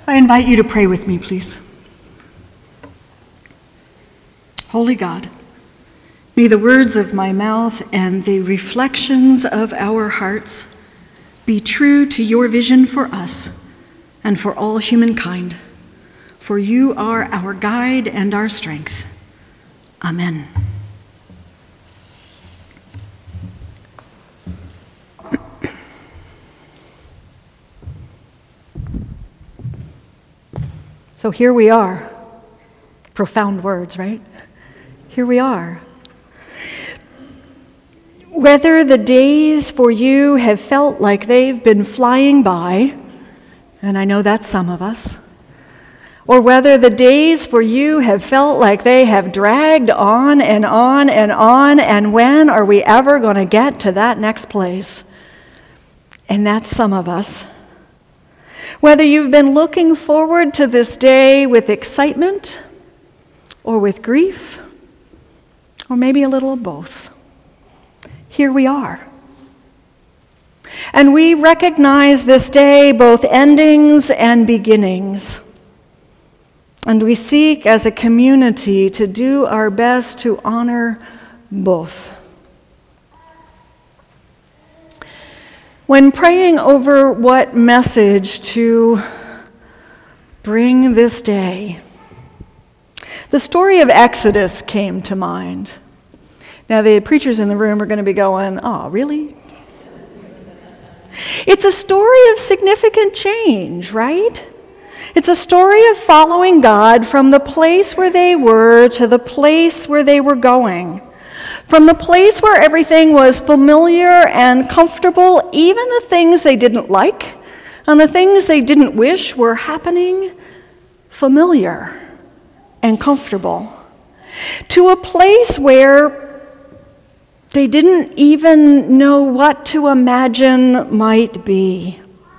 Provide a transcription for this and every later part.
I invite you to pray with me, please. Holy God, may the words of my mouth and the reflections of our hearts be true to your vision for us and for all humankind, for you are our guide and our strength. Amen. So here we are. Profound words, right? Here we are. Whether the days for you have felt like they've been flying by, and I know that's some of us, or whether the days for you have felt like they have dragged on and on and on, and when are we ever going to get to that next place? And that's some of us. Whether you've been looking forward to this day with excitement or with grief, or maybe a little of both, here we are. And we recognize this day both endings and beginnings. And we seek as a community to do our best to honor both. When praying over what message to bring this day, the story of Exodus came to mind. Now, the preachers in the room are going to be going, "Oh, really?" It's a story of significant change, right? It's a story of following God from the place where they were to the place where they were going. From the place where everything was familiar and comfortable, even the things they didn't like and the things they didn't wish were happening, familiar and comfortable, to a place where they didn't even know what to imagine might be.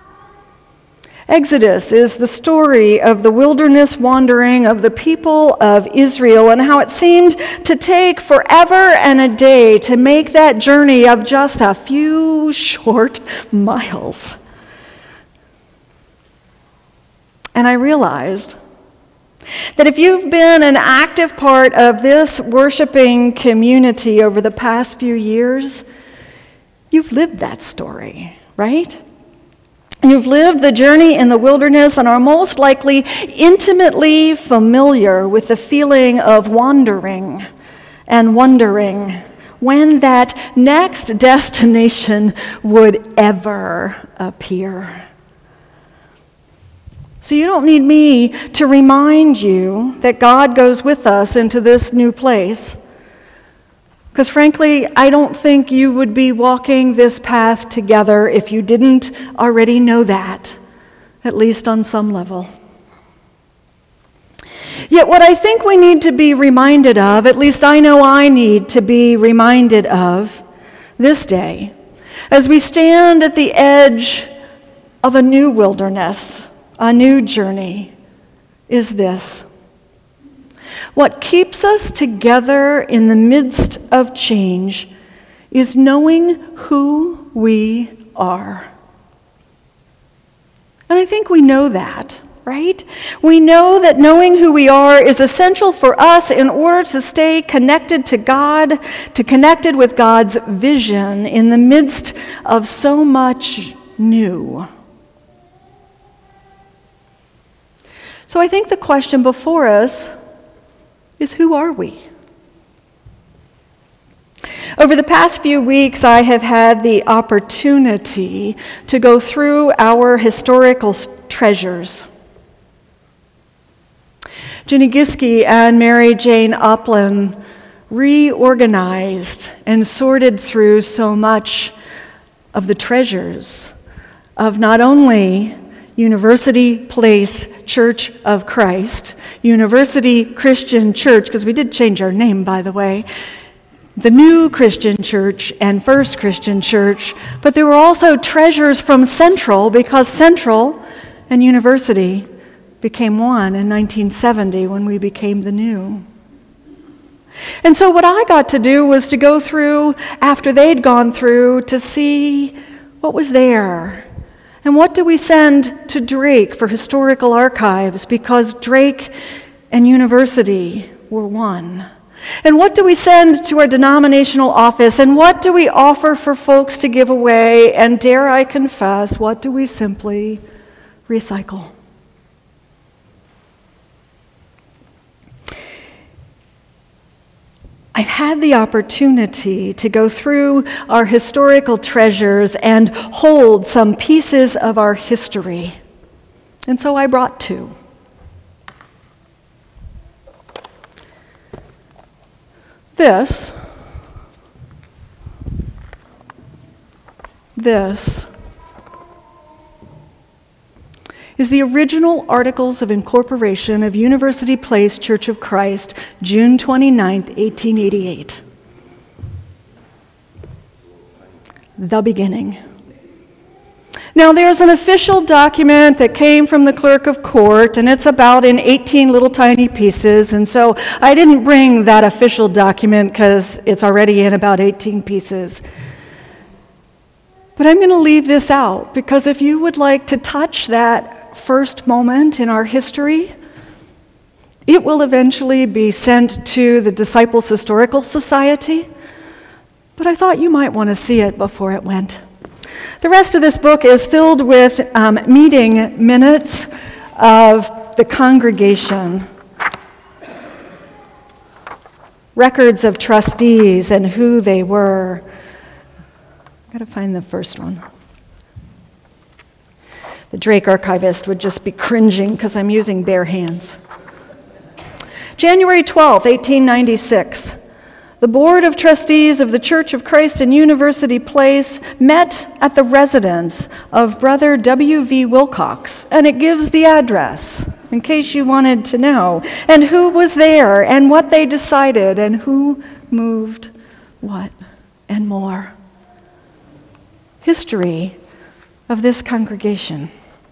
Exodus is the story of the wilderness wandering of the people of Israel and how it seemed to take forever and a day to make that journey of just a few short miles. And I realized that if you've been an active part of this worshiping community over the past few years, you've lived that story, right? You've lived the journey in the wilderness and are most likely intimately familiar with the feeling of wandering and wondering when that next destination would ever appear. So you don't need me to remind you that God goes with us into this new place. Because frankly, I don't think you would be walking this path together if you didn't already know that, at least on some level. Yet what I think we need to be reminded of, at least I know I need to be reminded of this day, as we stand at the edge of a new wilderness, a new journey, is this. What keeps us together in the midst of change is knowing who we are. And I think we know that, right? We know that knowing who we are is essential for us in order to stay connected to God, to connected with God's vision in the midst of so much new. So I think the question before us is, who are we? Over the past few weeks, I have had the opportunity to go through our historical treasures. Ginny Giske and Mary Jane Upland reorganized and sorted through so much of the treasures of not only University Place Church of Christ, University Christian Church, because we did change our name, by the way, the New Christian Church and First Christian Church, but there were also treasures from Central, because Central and University became one in 1970 when we became the New. And so what I got to do was to go through, after they'd gone through, to see what was there And what do we send to Drake for historical archives? Because Drake and university were one. And what do we send to our denominational office? And what do we offer for folks to give away? And dare I confess, what do we simply recycle? I've had the opportunity to go through our historical treasures and hold some pieces of our history. And so I brought two. This is the original Articles of Incorporation of University Place Church of Christ, June 29th, 1888. The beginning. Now, there's an official document that came from the clerk of court, and it's about in 18 little tiny pieces, and so I didn't bring that official document because it's already in about 18 pieces. But I'm going to leave this out, because if you would like to touch that first moment in our history, it will eventually be sent to the Disciples Historical Society, but I thought you might want to see it before it went. The rest of this book is filled with meeting minutes of the congregation, records of trustees and who they were. I've got to find the first one. The Drake archivist would just be cringing because I'm using bare hands. January 12th, 1896. The Board of Trustees of the Church of Christ in University Place met at the residence of Brother W.V. Wilcox, and it gives the address, in case you wanted to know, and who was there, and what they decided, and who moved what, and more. History of this congregation.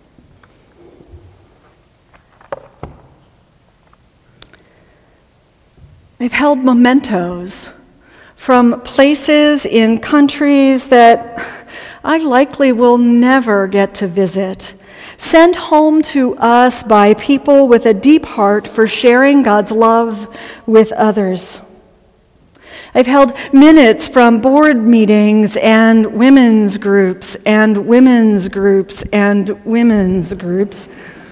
They've held mementos from places in countries that I likely will never get to visit, sent home to us by people with a deep heart for sharing God's love with others. I've held minutes from board meetings and women's groups and women's groups and women's groups.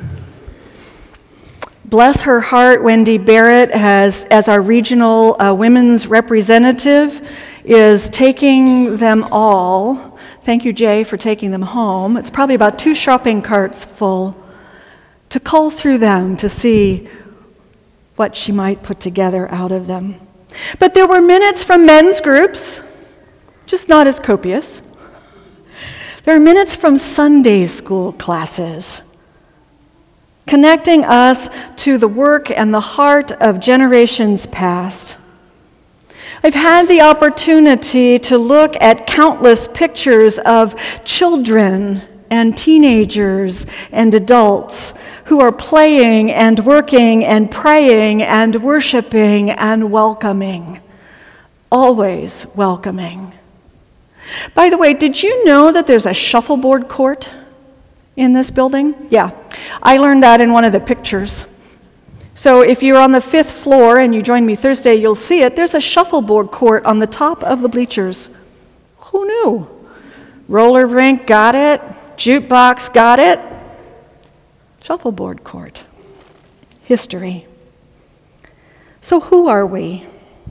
Bless her heart, Wendy Barrett, as our regional women's representative, is taking them all. Thank you, Jay, for taking them home. It's probably about 2 shopping carts full, to cull through them to see what she might put together out of them. But there were minutes from men's groups, just not as copious. There are minutes from Sunday school classes, connecting us to the work and the heart of generations past. I've had the opportunity to look at countless pictures of children and teenagers and adults who are playing and working and praying and worshiping and welcoming, always welcoming. By the way, did you know that there's a shuffleboard court in this building? Yeah, I learned that in one of the pictures. So if you're on the 5th floor and you join me Thursday, you'll see it. There's a shuffleboard court on the top of the bleachers. Who knew? Roller rink, got it. Jukebox, got it. Shuffleboard court. History. So who are we?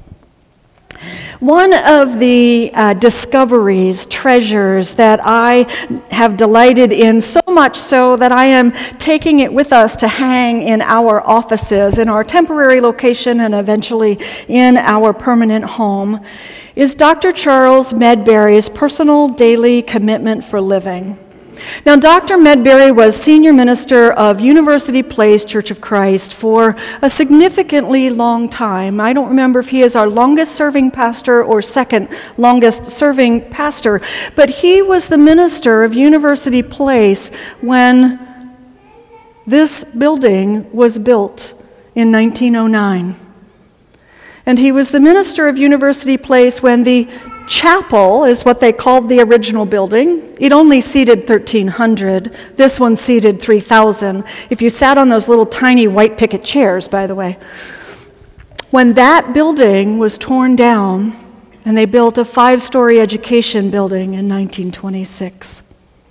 One of the discoveries, treasures that I have delighted in, so much so that I am taking it with us to hang in our offices, in our temporary location and eventually in our permanent home, is Dr. Charles Medbury's Personal Daily Commitment for Living. Now, Dr. Medbury was senior minister of University Place Church of Christ for a significantly long time. I don't remember if he is our longest serving pastor or second longest serving pastor, but he was the minister of University Place when this building was built in 1909. And he was the minister of University Place when the chapel is what they called the original building. It only seated 1,300. This one seated 3,000. If you sat on those little tiny white picket chairs, by the way. When that building was torn down, and they built a 5-story education building in 1926.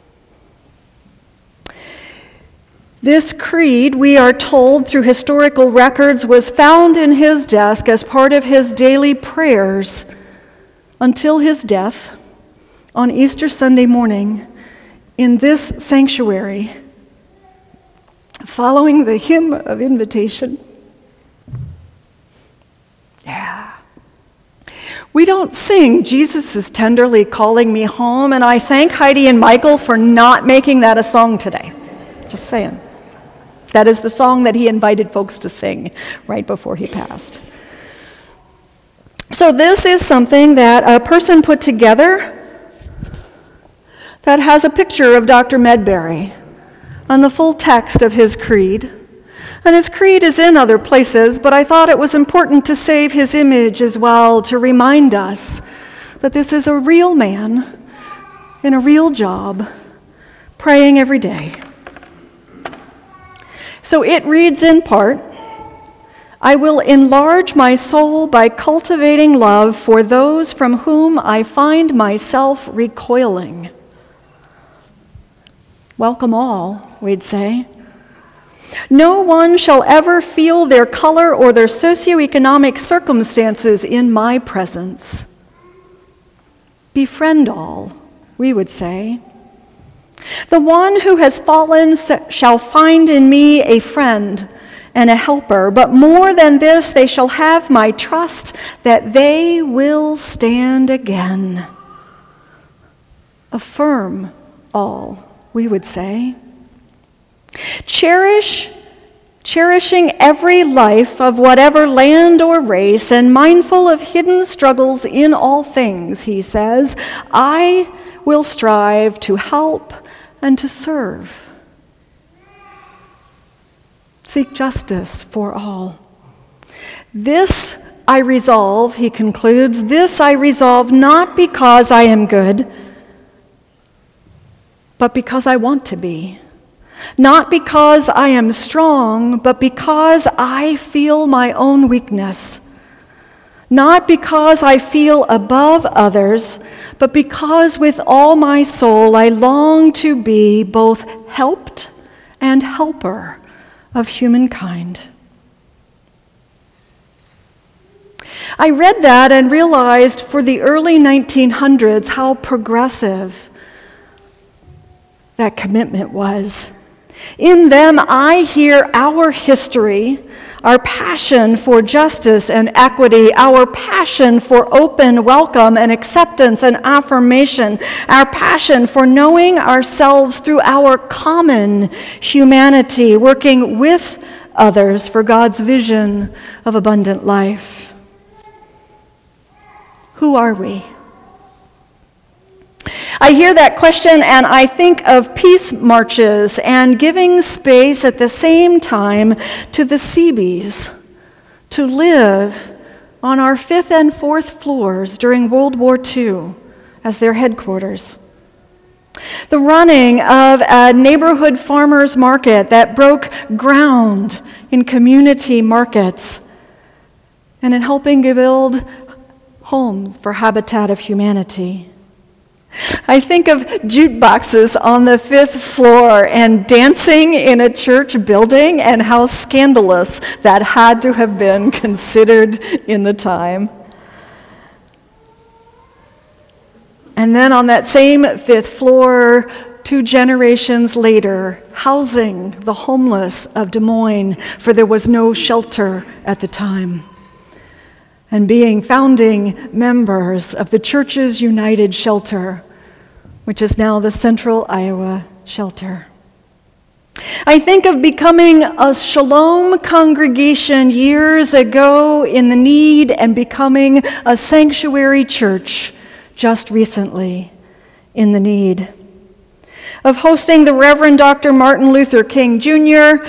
This creed, we are told through historical records, was found in his desk as part of his daily prayers until his death on Easter Sunday morning in this sanctuary, following the hymn of invitation. Yeah. We don't sing, "Jesus is tenderly calling me home," and I thank Heidi and Michael for not making that a song today. Just saying. That is the song that he invited folks to sing right before he passed. So this is something that a person put together that has a picture of Dr. Medbury on the full text of his creed. And his creed is in other places, but I thought it was important to save his image as well, to remind us that this is a real man in a real job, praying every day. So it reads in part, "I will enlarge my soul by cultivating love for those from whom I find myself recoiling." Welcome all, we'd say. No one shall ever feel their color or their socioeconomic circumstances in my presence. Befriend all, we would say. The one who has fallen shall find in me a friend and a helper, but more than this, they shall have my trust that they will stand again. Affirm all, we would say. Cherishing every life of whatever land or race, and mindful of hidden struggles in all things, he says, I will strive to help and to serve. Seek justice for all. This I resolve, he concludes, this I resolve not because I am good, but because I want to be. Not because I am strong, but because I feel my own weakness. Not because I feel above others, but because with all my soul I long to be both helped and helper of humankind. I read that and realized for the early 1900s how progressive that commitment was. In them, I hear our history, our passion for justice and equity, our passion for open welcome and acceptance and affirmation, our passion for knowing ourselves through our common humanity, working with others for God's vision of abundant life. Who are we? I hear that question and I think of peace marches and giving space at the same time to the Seabees to live on our 5th and 4th floors during World War II as their headquarters. The running of a neighborhood farmers market that broke ground in community markets and in helping to build homes for Habitat of Humanity. I think of jukeboxes on the 5th floor and dancing in a church building and how scandalous that had to have been considered in the time. And then on that same 5th floor, 2 generations later, housing the homeless of Des Moines, for there was no shelter at the time. And being founding members of the Churches United Shelter, which is now the Central Iowa Shelter. I think of becoming a Shalom congregation years ago in the need and becoming a sanctuary church just recently in the need. Of hosting the Reverend Dr. Martin Luther King Jr.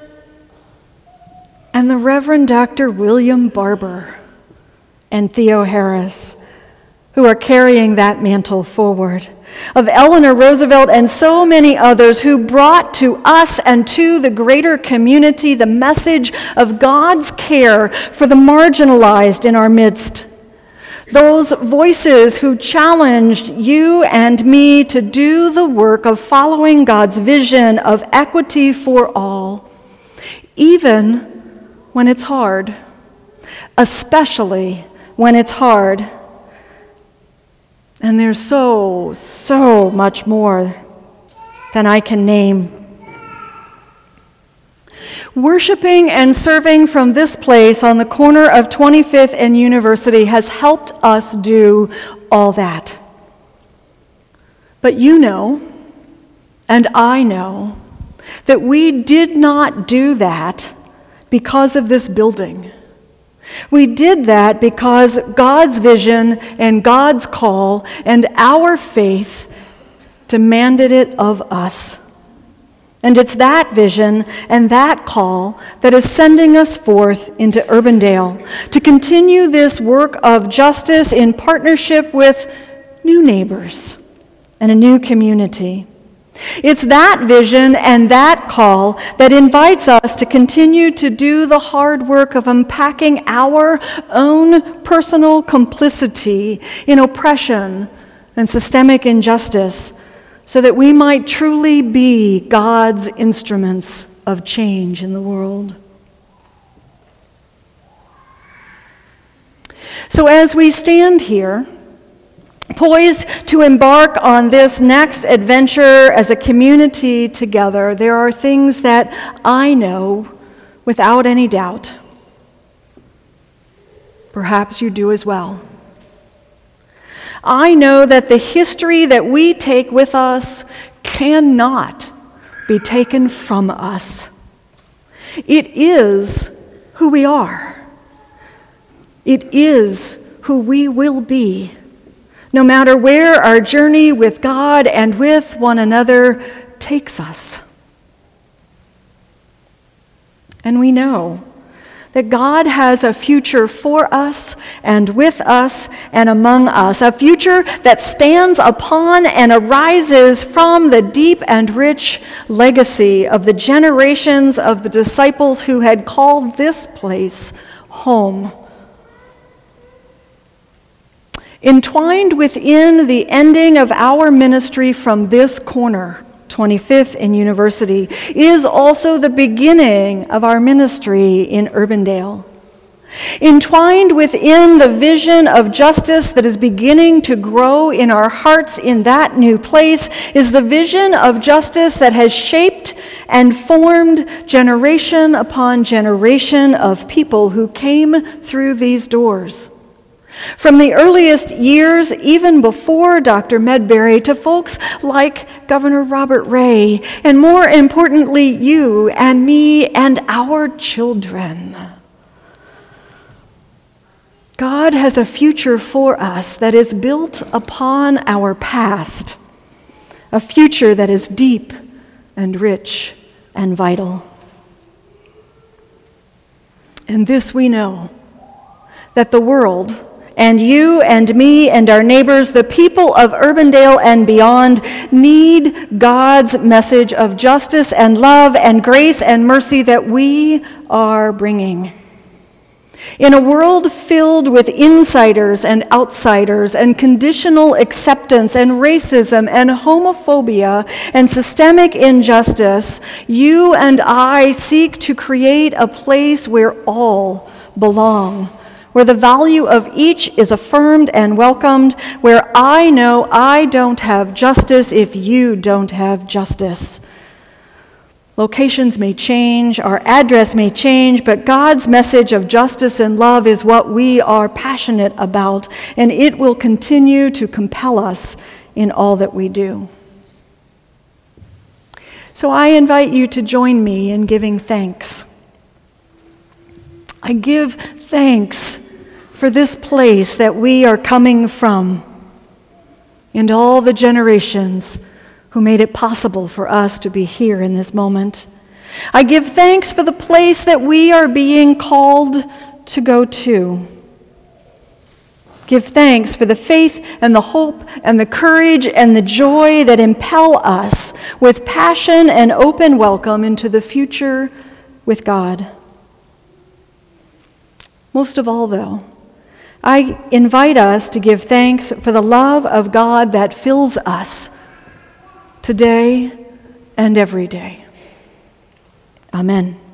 and the Reverend Dr. William Barber and Theo Harris who are carrying that mantle forward, of Eleanor Roosevelt and so many others who brought to us and to the greater community the message of God's care for the marginalized in our midst. Those voices who challenged you and me to do the work of following God's vision of equity for all, even when it's hard, especially when it's hard. And there's so much more than I can name. Worshiping and serving from this place on the corner of 25th and University has helped us do all that. But you know, and I know, that we did not do that because of this building. We did that because God's vision and God's call and our faith demanded it of us. And it's that vision and that call that is sending us forth into Urbandale to continue this work of justice in partnership with new neighbors and a new community. It's that vision and that call that invites us to continue to do the hard work of unpacking our own personal complicity in oppression and systemic injustice so that we might truly be God's instruments of change in the world. So as we stand here, poised to embark on this next adventure as a community together, there are things that I know without any doubt. Perhaps you do as well. I know that the history that we take with us cannot be taken from us. It is who we are. It is who we will be, no matter where our journey with God and with one another takes us. And we know that God has a future for us and with us and among us, a future that stands upon and arises from the deep and rich legacy of the generations of the disciples who had called this place home. Entwined within the ending of our ministry from this corner, 25th and University, is also the beginning of our ministry in Urbandale. Entwined within the vision of justice that is beginning to grow in our hearts in that new place is the vision of justice that has shaped and formed generation upon generation of people who came through these doors. From the earliest years, even before Dr. Medbury, to folks like Governor Robert Ray, and more importantly, you and me and our children. God has a future for us that is built upon our past, a future that is deep and rich and vital. And this we know, that the world, and you and me and our neighbors, the people of Urbandale and beyond, need God's message of justice and love and grace and mercy that we are bringing. In a world filled with insiders and outsiders and conditional acceptance and racism and homophobia and systemic injustice, you and I seek to create a place where all belong, where the value of each is affirmed and welcomed, where I know I don't have justice if you don't have justice. Locations may change, our address may change, but God's message of justice and love is what we are passionate about, and it will continue to compel us in all that we do. So I invite you to join me in giving thanks. I give thanks for this place that we are coming from and all the generations who made it possible for us to be here in this moment. I give thanks for the place that we are being called to go to. give thanks for the faith and the hope and the courage and the joy that impel us with passion and open welcome into the future with God. Most of all, though, I invite us to give thanks for the love of God that fills us today and every day. Amen.